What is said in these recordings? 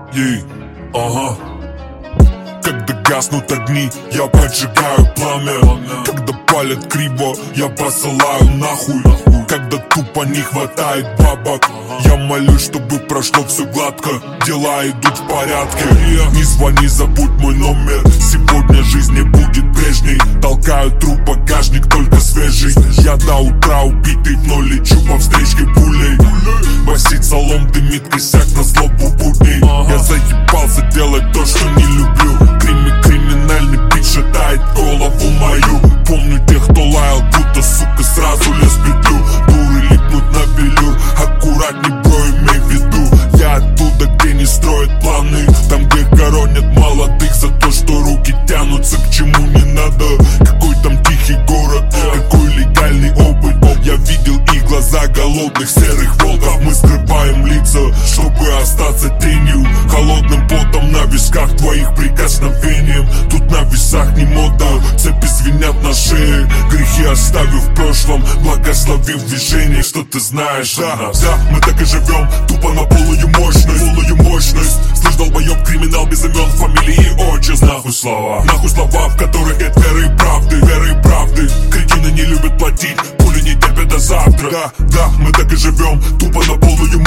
Ей, ага. Когда гаснут огни, я поджигаю пламя. Когда палят криво, я посылаю нахуй. Когда тупо не хватает бабок, я молюсь, чтобы прошло все гладко. Дела идут в порядке. Не звони, забудь мой номер. Сегодня жизнь не будет прежней. Толкаю труп, багажник только свежий. Я до утра убитый, но лечу по встречке пулей. Басит салон, дымит косяк на злобу будней. Я заебался делать то, что не люблю. Криминальный бит шатает голову мою. Помню тех, кто лаял, будто сука сразу лез в петлю. Дуры липнут на велюр, аккуратней, бро, имей в виду. Я оттуда, где не строят планы, там, где хоронят молодых за то, что руки тянутся к чему не надо. Какой там тихий город, какой легальный опыт. Я видел их глаза голодных серых волков. Мы скрываем лица, чтобы остаться тенью. Холодным потом на висках твоих прикосновением. Тут на весах не мода, цепи звенят на шее. Грехи оставив в прошлом, благословив движение. Что ты знаешь о нас? Да, мы так и живем, тупо на полную мощность. Слышь, долбоёб, криминал без имен, фамилии и отчеств. Нахуй слова, в которых нет веры и правды. Кретины не любят платить, пули не терпят до завтра. Да, мы так и живем, тупо на полную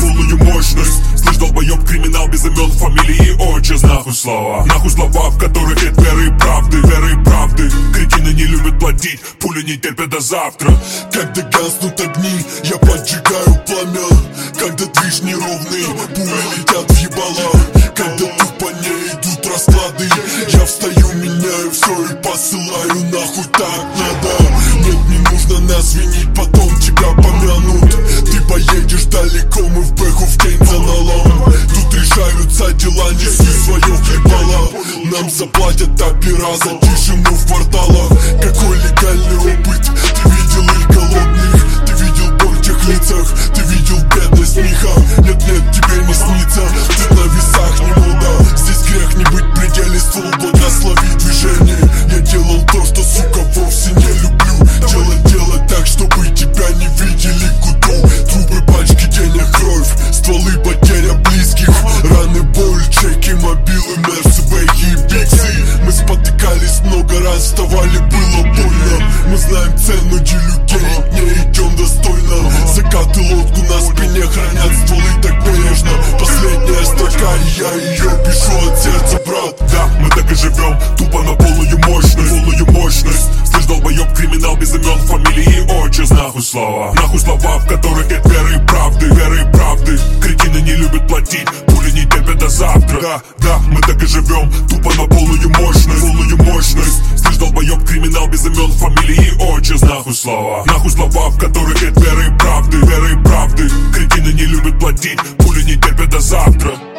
мощность. Слышь, долбоёб, криминал без имен, фамилии и отчеств. Нахуй слова, в которых нет веры и правды. Кретины не любят платить, пули не терпят до завтра. Когда гаснут огни, я поджигаю пламя. Когда движ неровный, пули летят в ебала. Когда тупо не идут расклады, я встаю, меняю все и посылаю нахуй, так надо. Нет, не нужно нас винить, потом тебя помянут. Ты поедешь далеко, мы в бэху в день за налом. Тут решаются дела, неси свое хлебало. Нам заплатят опера за тишину в кварталах. Какой легальный опыт, ты видел их голодных. Ты видел боль в тех лицах, ты видел бедность миха. Нет, тебе не снится, ты на весах не мода. Здесь грех не быть в пределе, ствол благослови движение. Я делал то, что, сука, вовсе не люблю. Делать так, чтобы тебя не видели куту. Трубы, пачки, денег, кровь, стволы, потеря близких. Раны, боль, чеки, мобилы, мерсы, бэги и биксы. Мы спотыкались много раз, вставали, было больно. Мы знаем цену делюгей, не идем достойно. Закаты лодку на спине хранят стволы так бережно. Последняя строка, и я ее пишу от сердца, брат. Да, мы так и живем, тупо на полную мощность. Слышь, долбоёб, криминал без имен, фамилии и отчеств. Нахуй слова, в которых нет веры и правды. Кретины не любят платить, пули не терпят до завтра. Да, мы так и живем, тупо на полную мощность. Слышь, долбоёб, криминал без имен, фамилии и отчеств. Нахуй слова, в которых нет веры и правды. Кретины не любят платить, пули не терпят до завтра.